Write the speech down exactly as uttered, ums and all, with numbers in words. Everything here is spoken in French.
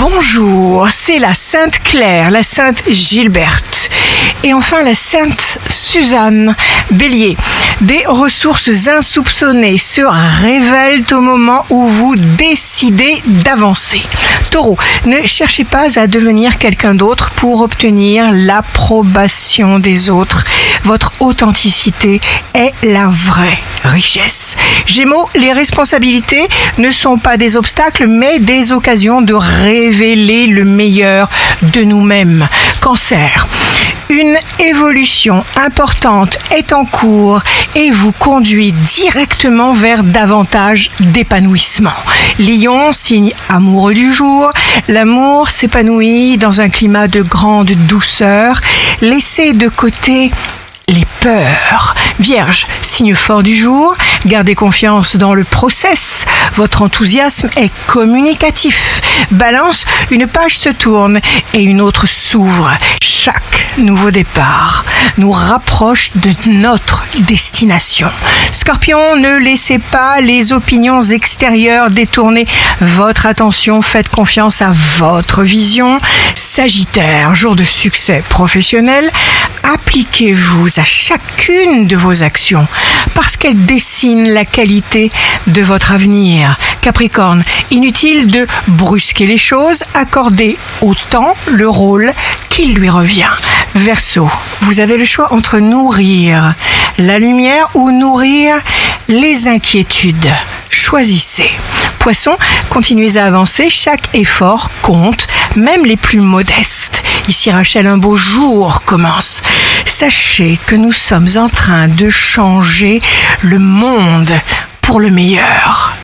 Bonjour, c'est la Sainte Claire, la Sainte Gilberte et enfin la Sainte Suzanne. Bélier, des ressources insoupçonnées se révèlent au moment où vous décidez d'avancer. Taureau, ne cherchez pas à devenir quelqu'un d'autre pour obtenir l'approbation des autres. Votre authenticité est la vraie richesse. Gémeaux, les responsabilités ne sont pas des obstacles, mais des occasions de révéler le meilleur de nous-mêmes. Cancer, une évolution importante est en cours et vous conduit directement vers davantage d'épanouissement. Lion, signe amoureux du jour, l'amour s'épanouit dans un climat de grande douceur. Laissez de côté les peurs. Vierge, signe fort du jour, gardez confiance dans le process. Votre enthousiasme est communicatif. Balance, une page se tourne et une autre s'ouvre. Chaque nouveau départ nous rapproche de notre destination. Scorpion, ne laissez pas les opinions extérieures détourner votre attention. Faites confiance à votre vision. Sagittaire, jour de succès professionnel, appliquez-vous à chacune de vos actions parce qu'elles dessinent la qualité de votre avenir. Capricorne, inutile de brusquer les choses, accordez au temps le rôle qui lui revient. Verseau, vous avez le choix entre nourrir la lumière ou nourrir les inquiétudes. Choisissez. Poisson, continuez à avancer, chaque effort compte, même les plus modestes. Ici Rachel, un beau jour commence. Sachez que nous sommes en train de changer le monde pour le meilleur.